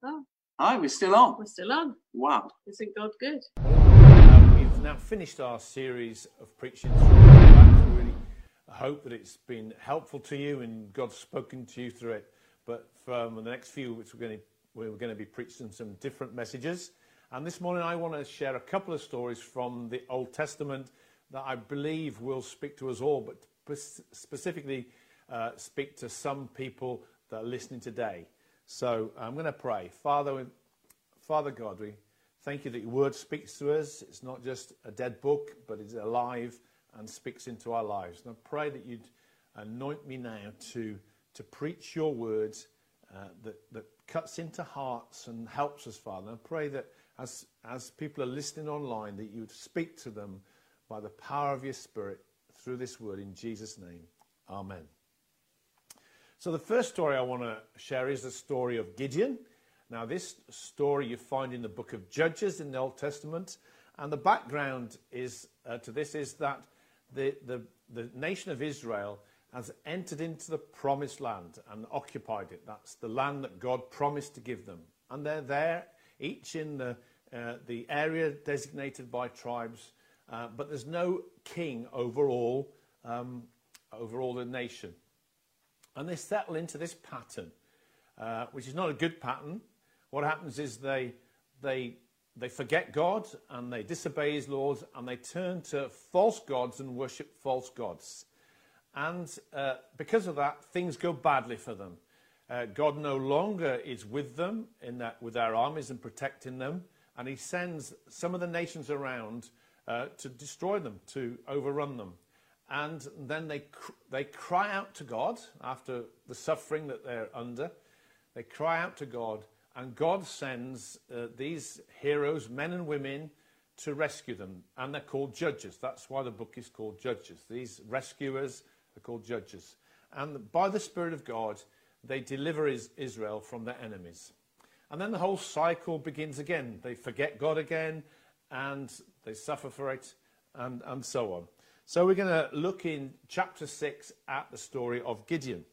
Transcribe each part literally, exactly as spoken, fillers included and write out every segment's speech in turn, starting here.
Oh, Hi, we're still on. we're still on. Wow. Isn't God good? Uh, we've now finished our series of preaching through the Bible. We really hope that it's been helpful to you and God's spoken to you through it. But from the next few weeks, we're going to, we're going to be preaching some different messages. And this morning, I want to share a couple of stories from the Old Testament that I believe will speak to us all, but specifically uh, speak to some people that are listening today. So I'm going to pray. Father, Father God, we thank you that your word speaks to us. It's not just a dead book, but it's alive and speaks into our lives. And I pray that you'd anoint me now to, to preach your words uh, that, that cuts into hearts and helps us, Father. And I pray that as, as people are listening online, that you would speak to them by the power of your Spirit through this word in Jesus' name. Amen. So the first story I want to share is the story of Gideon. Now this story you find in the book of Judges in the Old Testament. And the background is uh, to this is that the, the, the nation of Israel has entered into the promised land and occupied it. That's the land that God promised to give them. And they're there, each in the, uh, the area designated by tribes. Uh, but there's no king over all, um, over all the nation. And they settle into this pattern, uh, which is not a good pattern. What happens is they, they, they forget God and they disobey his laws and they turn to false gods and worship false gods. And uh, because of that, things go badly for them. Uh, God no longer is with them in that, with our armies and protecting them. And he sends some of the nations around uh, to destroy them, to overrun them. And then they cr- they cry out to God after the suffering that they're under. They cry out to God, and God sends uh, these heroes, men and women, to rescue them. And they're called judges. That's why the book is called Judges. These rescuers are called judges. And by the Spirit of God, they deliver is- Israel from their enemies. And then the whole cycle begins again. They forget God again, and they suffer for it, and, and so on. So we're going to look in chapter six at the story of Gideon.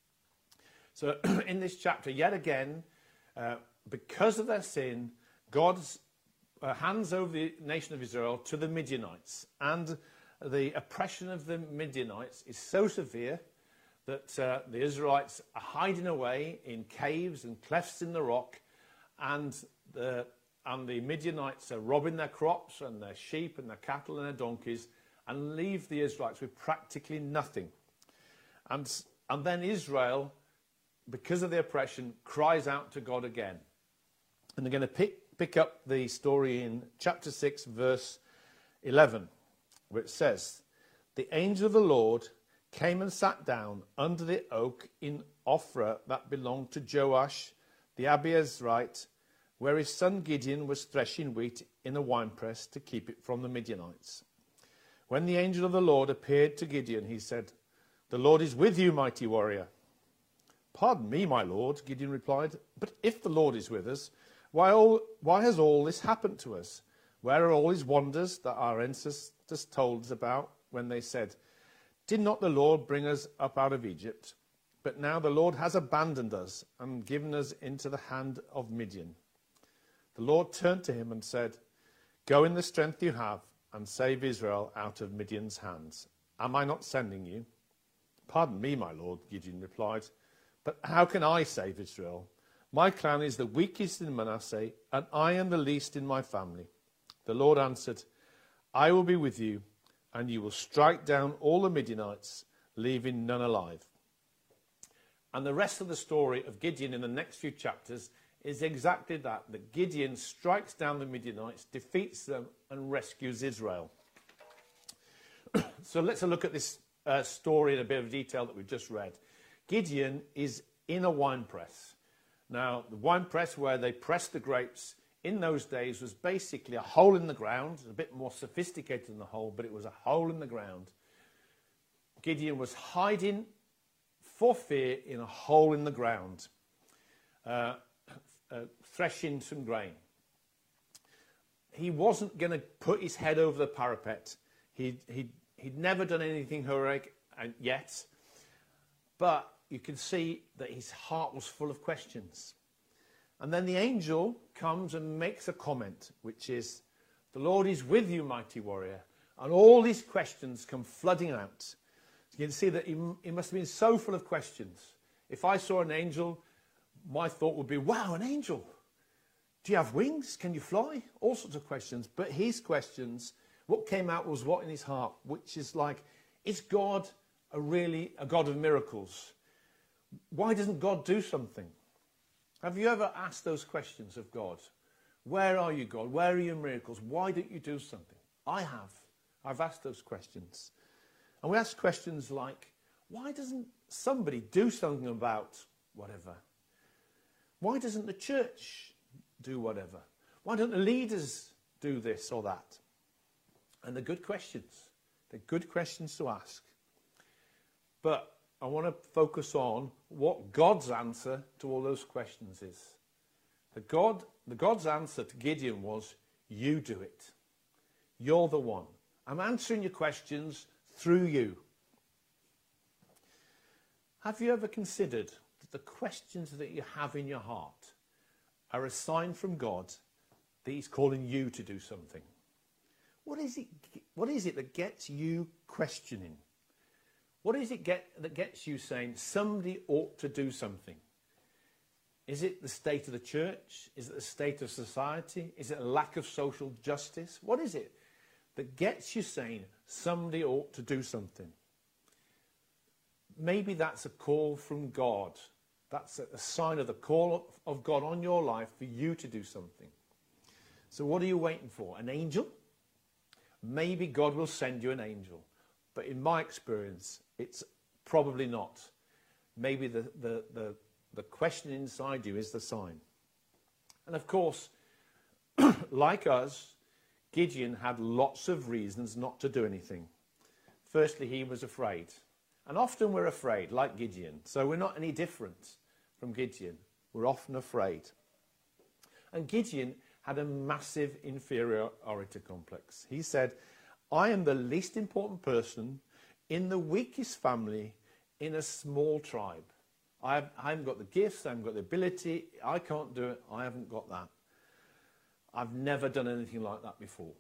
So in this chapter, yet again, uh, because of their sin, God uh, hands over the nation of Israel to the Midianites. And the oppression of the Midianites is so severe that uh, the Israelites are hiding away in caves and clefts in the rock. And the, and the Midianites are robbing their crops and their sheep and their cattle and their donkeys, and leave the Israelites with practically nothing. And, and then Israel, because of the oppression, cries out to God again. And they're going to pick, pick up the story in chapter six, verse eleven, where it says, "The angel of the Lord came and sat down under the oak in Ophrah that belonged to Joash the Abiezrite, where his son Gideon was threshing wheat in a winepress to keep it from the Midianites. When the angel of the Lord appeared to Gideon, he said, 'The Lord is with you, mighty warrior.' 'Pardon me, my lord,' Gideon replied, 'but if the Lord is with us, why, all, why has all this happened to us? Where are all his wonders that our ancestors told us about when they said, "Did not the Lord bring us up out of Egypt?" But now the Lord has abandoned us and given us into the hand of Midian.' The Lord turned to him and said, 'Go in the strength you have and save Israel out of Midian's hands. Am I not sending you?' 'Pardon me, my lord,' Gideon replied, 'but how can I save Israel? My clan is the weakest in Manasseh, and I am the least in my family.' The Lord answered, 'I will be with you, and you will strike down all the Midianites, leaving none alive.'" And the rest of the story of Gideon in the next few chapters is exactly that, that Gideon strikes down the Midianites, defeats them, and rescues Israel. So let's look at this uh, story in a bit of detail that we've just read. Gideon is in a wine press. Now, the wine press where they press the grapes in those days was basically a hole in the ground, a bit more sophisticated than the hole, but it was a hole in the ground. Gideon was hiding for fear in a hole in the ground. Uh, Uh, threshing some grain. He wasn't going to put his head over the parapet. He'd, he'd, he'd never done anything heroic yet. But you can see that his heart was full of questions. And then the angel comes and makes a comment, which is, the Lord is with you, mighty warrior. And all these questions come flooding out. You can see that he, he must have been so full of questions. If I saw an angel, my thought would be, wow, an angel. Do you have wings? Can you fly? All sorts of questions. But his questions, what came out was what in his heart, which is like, is God a really a God of miracles? Why doesn't God do something? Have you ever asked those questions of God? Where are you, God? Where are your miracles? Why don't you do something? I have. I've asked those questions. And we ask questions like, why doesn't somebody do something about whatever? Why doesn't the church do whatever? Why don't the leaders do this or that? And they're good questions. They're good questions to ask. But I want to focus on what God's answer to all those questions is. The, God, the God's answer to Gideon was, you do it. You're the one. I'm answering your questions through you. Have you ever considered that the questions that you have in your heart are a sign from God that he's calling you to do something? What is it, what is it that gets you questioning? What is it get, that gets you saying somebody ought to do something? Is it the state of the church? Is it the state of society? Is it a lack of social justice? What is it that gets you saying somebody ought to do something? Maybe that's a call from God. That's a sign of the call of God on your life for you to do something. So what are you waiting for? An angel? Maybe God will send you an angel. But in my experience, it's probably not. Maybe the, the, the, the question inside you is the sign. And of course, like us, Gideon had lots of reasons not to do anything. Firstly, he was afraid. And often we're afraid, like Gideon. So we're not any different from Gideon. We're often afraid. And Gideon had a massive inferiority complex. He said, I am the least important person in the weakest family in a small tribe. I, have, I haven't got the gifts, I haven't got the ability, I can't do it, I haven't got that. I've never done anything like that before.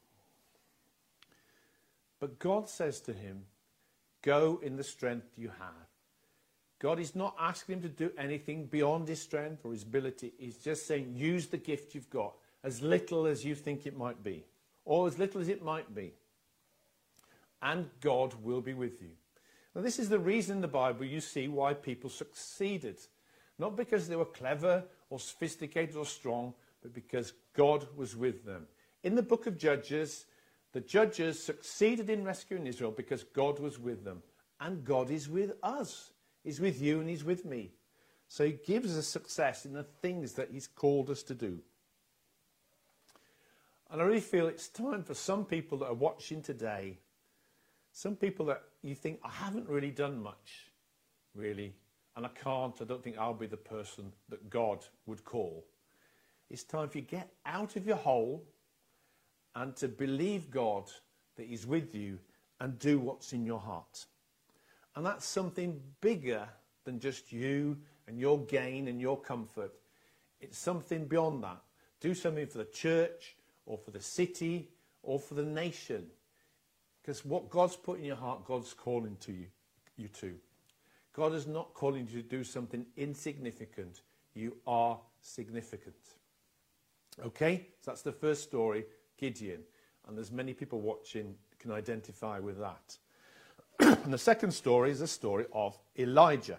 But God says to him, go in the strength you have. God is not asking him to do anything beyond his strength or his ability. He's just saying, use the gift you've got, as little as you think it might be, or as little as it might be. And God will be with you. Now, this is the reason in the Bible you see why people succeeded. Not because they were clever or sophisticated or strong, but because God was with them. In the book of Judges, the judges succeeded in rescuing Israel because God was with them. And God is with us. He's with you and he's with me. So he gives us success in the things that he's called us to do. And I really feel it's time for some people that are watching today, some people that you think, I haven't really done much, really, and I can't, I don't think I'll be the person that God would call. It's time for you to get out of your hole and to believe God that he's with you and do what's in your heart. And that's something bigger than just you and your gain and your comfort. It's something beyond that. Do something for the church or for the city or for the nation. Because what God's put in your heart, God's calling to you, you to. God is not calling you to do something insignificant. You are significant. Okay? So that's the first story, Gideon. And there's many people watching can identify with that. And the second story is the story of Elijah.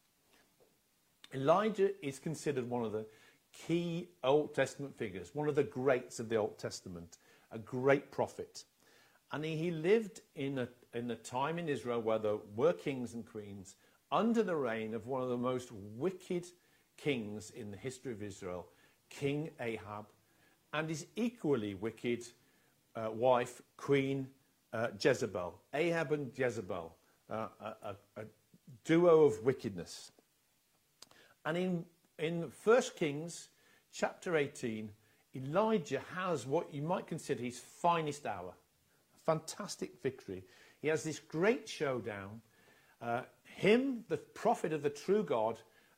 Elijah is considered one of the key Old Testament figures, one of the greats of the Old Testament, a great prophet. And he lived in a, in a time in Israel where there were kings and queens under the reign of one of the most wicked kings in the history of Israel, King Ahab, and his equally wicked uh, wife, Queen uh, Jezebel. Ahab and Jezebel, uh, a, a duo of wickedness. And in, in First Kings chapter eighteen, Elijah has what you might consider his finest hour. Fantastic victory. He has this great showdown. Uh, him, the prophet of the true God,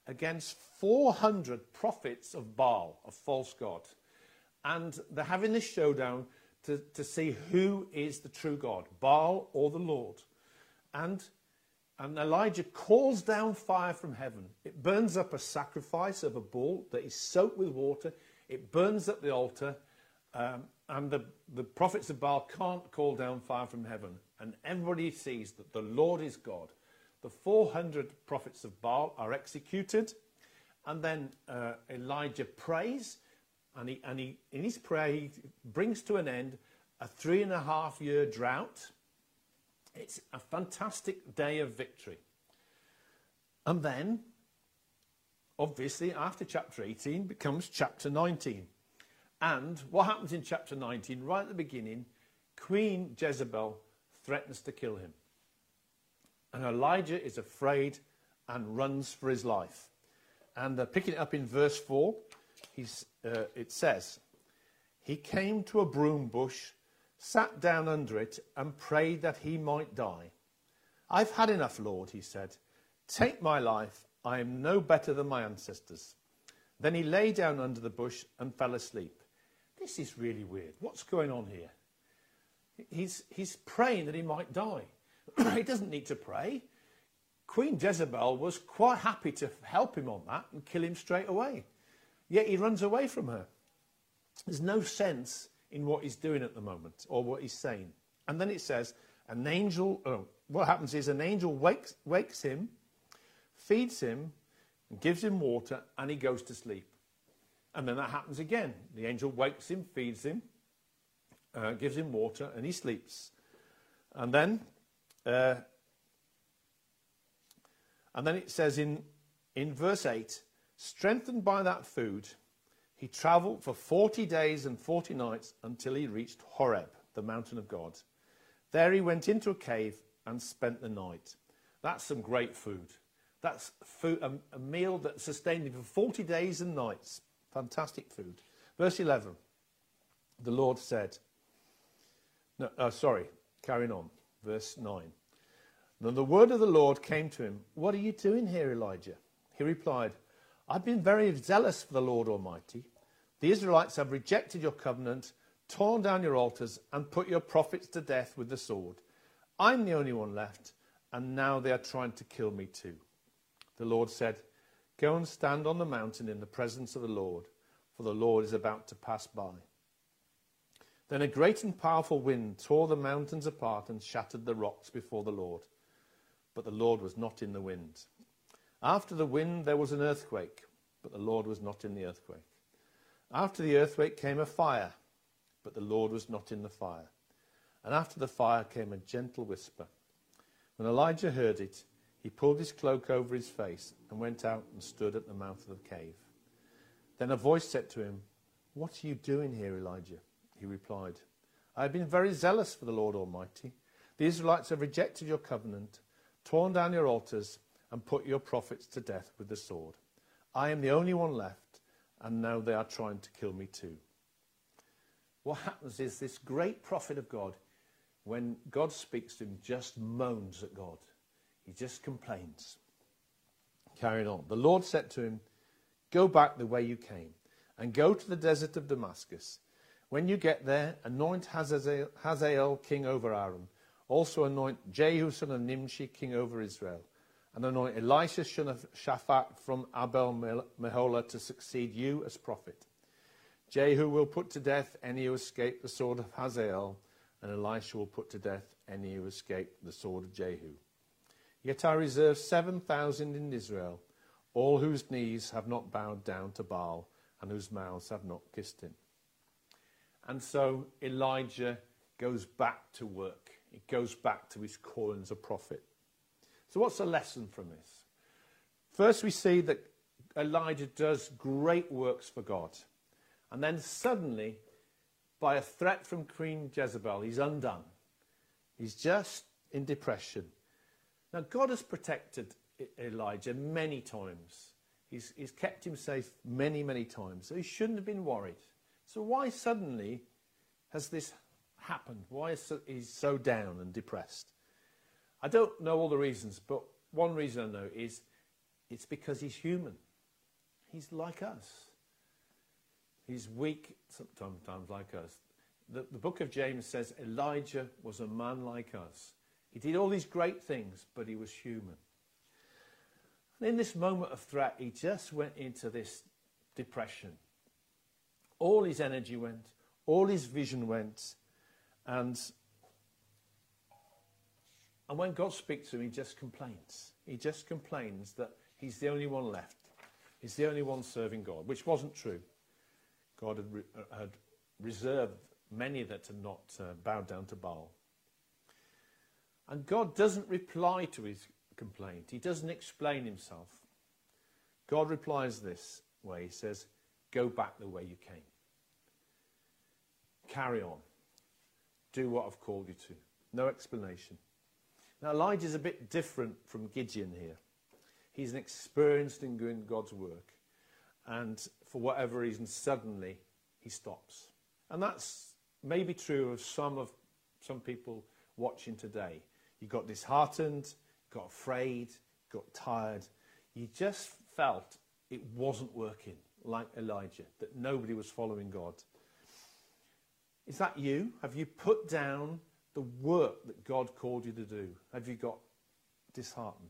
against four hundred prophets of Baal, a false god. And they're having this showdown to, to see who is the true God, Baal or the Lord. And, and Elijah calls down fire from heaven. It burns up a sacrifice of a bull that is soaked with water. It burns up the altar. Um, and the, the prophets of Baal can't call down fire from heaven. And everybody sees that the Lord is God. The four hundred prophets of Baal are executed. And then uh, Elijah prays. And, he, and he, in his prayer, he brings to an end a three and a half year drought. It's a fantastic day of victory. And then, obviously, after chapter eighteen becomes chapter nineteen. And what happens in chapter nineteen, right at the beginning, Queen Jezebel threatens to kill him. And Elijah is afraid and runs for his life. And uh, picking it up in verse four, he's, uh, it says, he came to a broom bush, sat down under it, and prayed that he might die. I've had enough, Lord, he said. Take my life. I am no better than my ancestors. Then he lay down under the bush and fell asleep. This is really weird. What's going on here? He's, he's praying that he might die. He doesn't need to pray. Queen Jezebel was quite happy to help him on that and kill him straight away. Yet he runs away from her. There's no sense in what he's doing at the moment or what he's saying. And then it says, an angel, oh, what happens is an angel wakes, wakes him, feeds him, and gives him water, and he goes to sleep. And then that happens again. The angel wakes him, feeds him, uh, gives him water, and he sleeps. And then, uh, and then it says in, in verse eight, strengthened by that food, he travelled for forty days and forty nights until he reached Horeb, the mountain of God. There he went into a cave and spent the night. That's some great food. That's food, a, a meal that sustained him for forty days and nights. Fantastic food. Verse eleven, the Lord said, no, uh, sorry, carrying on. Verse nine. Then the word of the Lord came to him. What are you doing here, Elijah? He replied, I've been very zealous for the Lord Almighty. The Israelites have rejected your covenant, torn down your altars, and put your prophets to death with the sword. I'm the only one left, and now they are trying to kill me too. The Lord said, go and stand on the mountain in the presence of the Lord, for the Lord is about to pass by. Then a great and powerful wind tore the mountains apart and shattered the rocks before the Lord. But the Lord was not in the wind. After the wind there was an earthquake, but the Lord was not in the earthquake. After the earthquake came a fire, but the Lord was not in the fire. And after the fire came a gentle whisper. When Elijah heard it, he pulled his cloak over his face and went out and stood at the mouth of the cave. Then a voice said to him, what are you doing here, Elijah? He replied, I have been very zealous for the Lord Almighty. The Israelites have rejected your covenant, torn down your altars, and put your prophets to death with the sword. I am the only one left, and now they are trying to kill me too. What happens is this great prophet of God, when God speaks to him, just moans at God. He just complains. Carrying on. The Lord said to him, go back the way you came, and go to the desert of Damascus. When you get there, anoint Hazael, Hazael king over Aram. Also anoint Jehu son of Nimshi king over Israel. And anoint Elisha son of Shaphat from Abel Meholah to succeed you as prophet. Jehu will put to death any who escape the sword of Hazael, and Elisha will put to death any who escape the sword of Jehu. Yet I reserve seven thousand in Israel, all whose knees have not bowed down to Baal, and whose mouths have not kissed him. And so Elijah goes back to work. He goes back to his calling as a prophet. So what's the lesson from this? First we see that Elijah does great works for God. And then suddenly, by a threat from Queen Jezebel, he's undone. He's just in depression. Now God has protected Elijah many times. He's, he's kept him safe many, many times. So he shouldn't have been worried. So why suddenly has this happened? Why is he so down and depressed? I don't know all the reasons, but one reason I know is It's because he's human. He's like us. He's weak, sometimes like us. The, the book of James says Elijah was a man like us. He did all these great things, but he was human. And in this moment of threat, he just went into this depression. All his energy went, all his vision went, and, and when God speaks to him, he just complains. He just complains that he's the only one left. He's the only one serving God, which wasn't true. God had, re had reserved many that had not uh, bowed down to Baal. And God doesn't reply to his complaint. He doesn't explain himself. God replies this way. He says, go back the way you came. Carry on. Do what I've called you to. No explanation. Now Elijah's a bit different from Gideon here. He's an experienced in doing God's work. And for whatever reason, suddenly he stops. And that's maybe true of some of some people watching today. You got disheartened, got afraid, got tired. You just felt it wasn't working, like Elijah, that nobody was following God. Is that you? Have you put down the work that God called you to do? Have you got disheartened?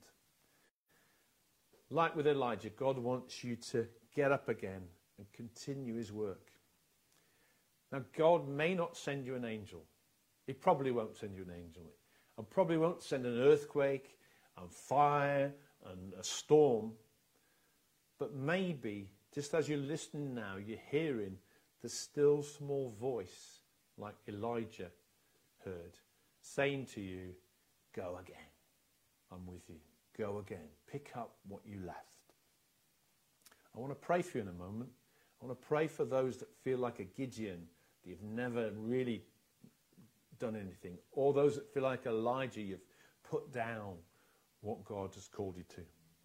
Like with Elijah, God wants you to get up again and continue his work. Now, God may not send you an angel. He probably won't send you an angel. And probably won't send an earthquake and fire and a storm. But maybe, just as you're listening now, you're hearing the still small voice, like Elijah heard, saying to you, go again. I'm with you. Go again. Pick up what you left. I want to pray for you in a moment. I want to pray for those that feel like a Gideon, that you've never really done anything, or those that feel like Elijah, you've put down what God has called you to.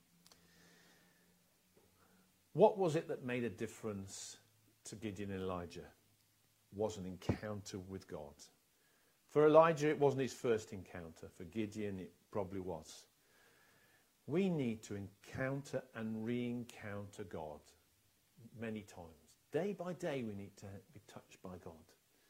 What was it that made a difference to Gideon and Elijah? It was an encounter with God. For Elijah, it wasn't his first encounter. For Gideon, it probably was. We need to encounter and re-encounter God many times. Day by day, we need to be touched by God.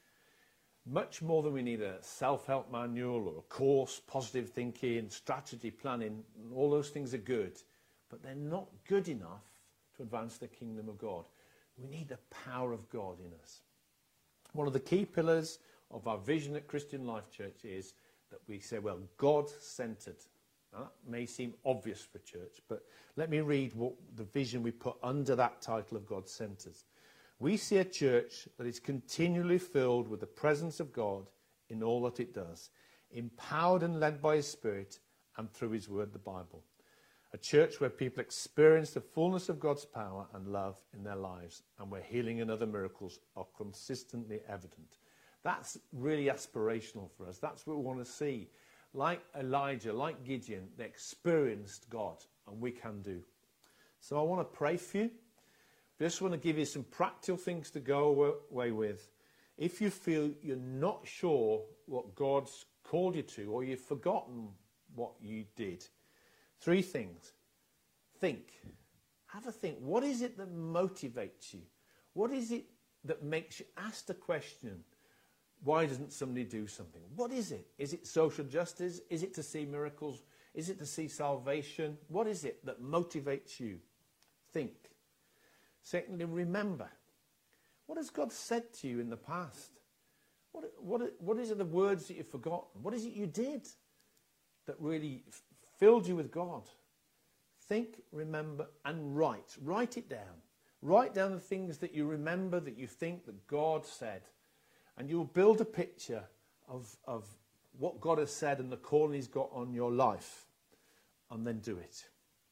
Much more than we need a self-help manual or a course, positive thinking, strategy planning. All those things are good, but they're not good enough to advance the kingdom of God. We need the power of God in us. One of the key pillars of our vision at Christian Life Church is that we say, well, God-centered. Now, that may seem obvious for church, but let me read what the vision we put under that title of God-centered. We see a church that is continually filled with the presence of God in all that it does, empowered and led by his Spirit and through his word, the Bible. A church where people experience the fullness of God's power and love in their lives, and where healing and other miracles are consistently evident. That's really aspirational for us. That's what we want to see. Like Elijah, like Gideon, they experienced God, and we can do. So I want to pray for you. Just want to give you some practical things to go away with. If you feel you're not sure what God's called you to, or you've forgotten what you did, three things. Think. Have a think. What is it that motivates you? What is it that makes you ask the question, why doesn't somebody do something? What is it? Is it social justice? Is it to see miracles? Is it to see salvation? What is it that motivates you? Think. Secondly, remember. What has God said to you in the past? What, what, what is it, the words that you've forgotten? What is it you did that really f- filled you with God? Think, remember, and write. Write it down. Write down the things that you remember, that you think that God said. And you'll build a picture of, of what God has said and the calling he's got on your life. And then do it.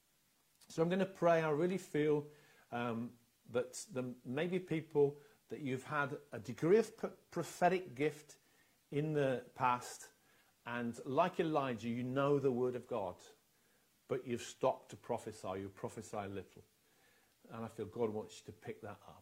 So I'm going to pray. I really feel um, that there may be people that you've had a degree of p- prophetic gift in the past. And like Elijah, you know the word of God. But you've stopped to prophesy. You prophesy little. And I feel God wants you to pick that up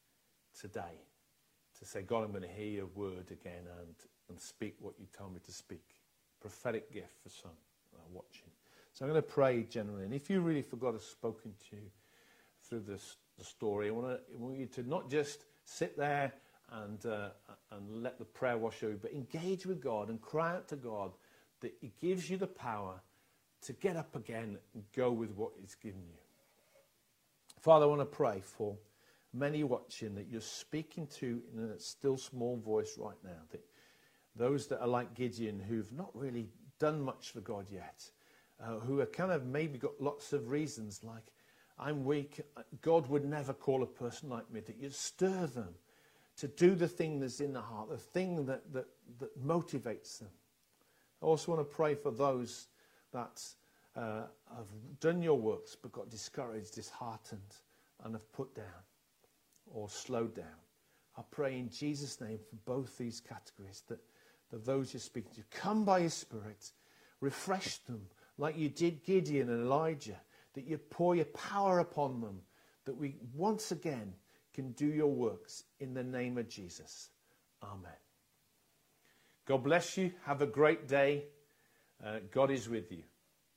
today. To say, God, I'm going to hear your word again and, and speak what you tell me to speak. Prophetic gift for some uh, watching. So I'm going to pray generally. And if you really feel God has spoken to you through this the story, I want, to, I want you to not just sit there and, uh, and let the prayer wash over you, but engage with God and cry out to God that He gives you the power to get up again and go with what He's given you. Father, I want to pray for many watching that you're speaking to in a still small voice right now. That those that are like Gideon, who've not really done much for God yet, uh, who are kind of maybe got lots of reasons like, I'm weak, God would never call a person like me, that you stir them to do the thing that's in the heart, the thing that, that, that motivates them. I also want to pray for those that uh, have done your works but got discouraged, disheartened, and have put down or slowed down. I pray in Jesus' name for both these categories, that, that those you're speaking to, come by your Spirit, refresh them like you did Gideon and Elijah, that you pour your power upon them, that we once again can do your works in the name of Jesus. Amen. God bless you. Have a great day. Uh, God is with you.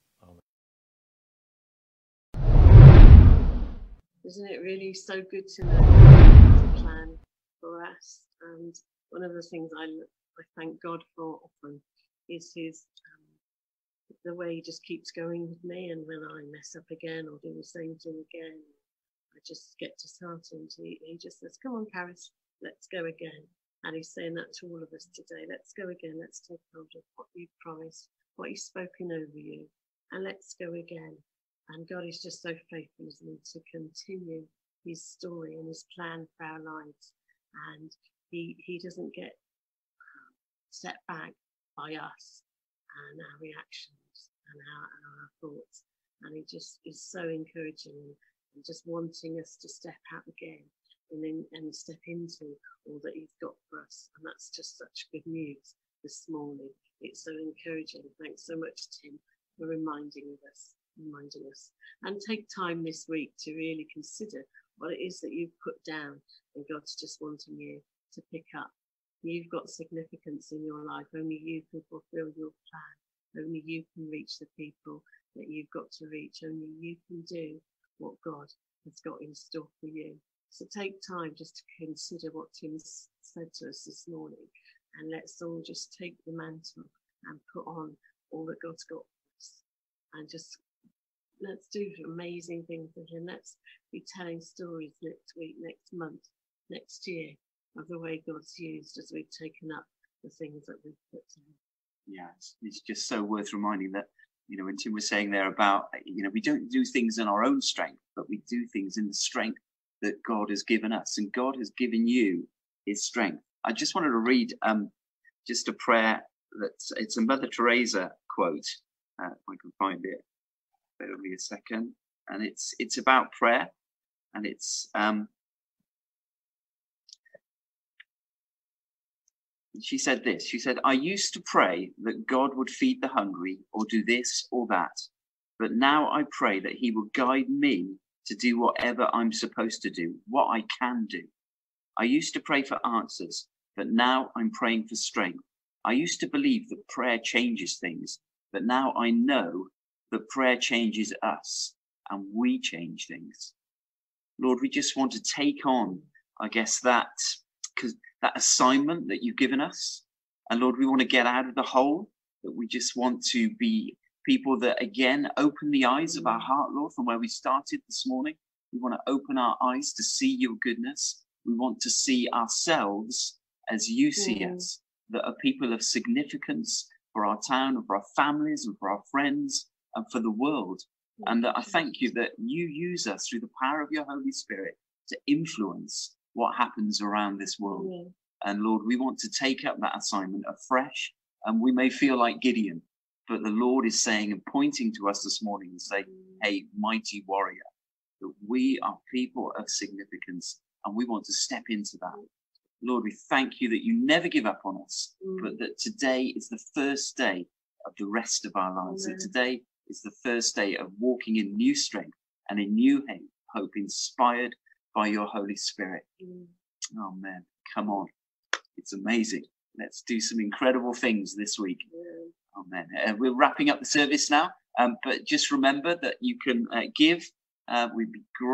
Amen. Isn't it really so good to know God's plan for us? And one of the things I, I thank God for often is his um, the way he just keeps going with me. And when I mess up again or do the same thing again, I just get disheartened. He, he just says, come on, Paris, let's go again. And he's saying that to all of us today. Let's go again. Let's take hold of what you've promised, what he's spoken over you, and let's go again. And God is just so faithful, isn't he, to continue his story and his plan for our lives. And he, he doesn't get um, set back by us and our reactions and our, and our thoughts. And he just is so encouraging and just wanting us to step out again and then and step into all that he's got for us. And that's just such good news this morning. It's so encouraging. Thanks so much, Tim, for reminding of us, reminding us. And take time this week to really consider what it is that you've put down, and God's just wanting you to pick up. You've got significance in your life. Only you can fulfill your plan. Only you can reach the people that you've got to reach. Only you can do what God has got in store for you. So take time just to consider what Tim said to us this morning, and let's all just take the mantle and put on all that God's got for us, and just let's do amazing things with him. Let's be telling stories next week, next month, next year of the way God's used as we've taken up the things that we've put down. Yeah, it's, it's just so worth reminding that, you know, when Tim was saying there about, you know, we don't do things in our own strength, but we do things in the strength that God has given us, and God has given you his strength. I just wanted to read um, just a prayer that's, it's a Mother Teresa quote. Uh, if I can find it, bear with me a second. And it's, it's about prayer, and it's, um, she said this, she said, I used to pray that God would feed the hungry or do this or that, but now I pray that he will guide me to do whatever I'm supposed to do, what I can do. I used to pray for answers, but now I'm praying for strength. I used to believe that prayer changes things, but now I know that prayer changes us and we change things. Lord, we just want to take on, I guess, that, because that assignment that you've given us. And Lord, we want to get out of the hole, that we just want to be people that, again, open the eyes of our heart, Lord, from where we started this morning. We want to open our eyes to see your goodness. We want to see ourselves as you see mm. us, that are people of significance for our town and for our families and for our friends and for the world. Mm. And that I thank you that you use us through the power of your Holy Spirit to influence what happens around this world. Mm. And Lord, we want to take up that assignment afresh. And we may feel like Gideon, but the Lord is saying and pointing to us this morning and say, hey, mighty warrior, that we are people of significance and we want to step into that. Lord, we thank you that you never give up on us, mm. but that today is the first day of the rest of our lives. Amen. That today is the first day of walking in new strength and in new hope, inspired by your Holy Spirit. Mm. Oh man, come on. It's amazing. Let's do some incredible things this week. Yeah. Amen. Uh, we're wrapping up the service now. Um, but just remember that you can uh, give. Uh, we'd be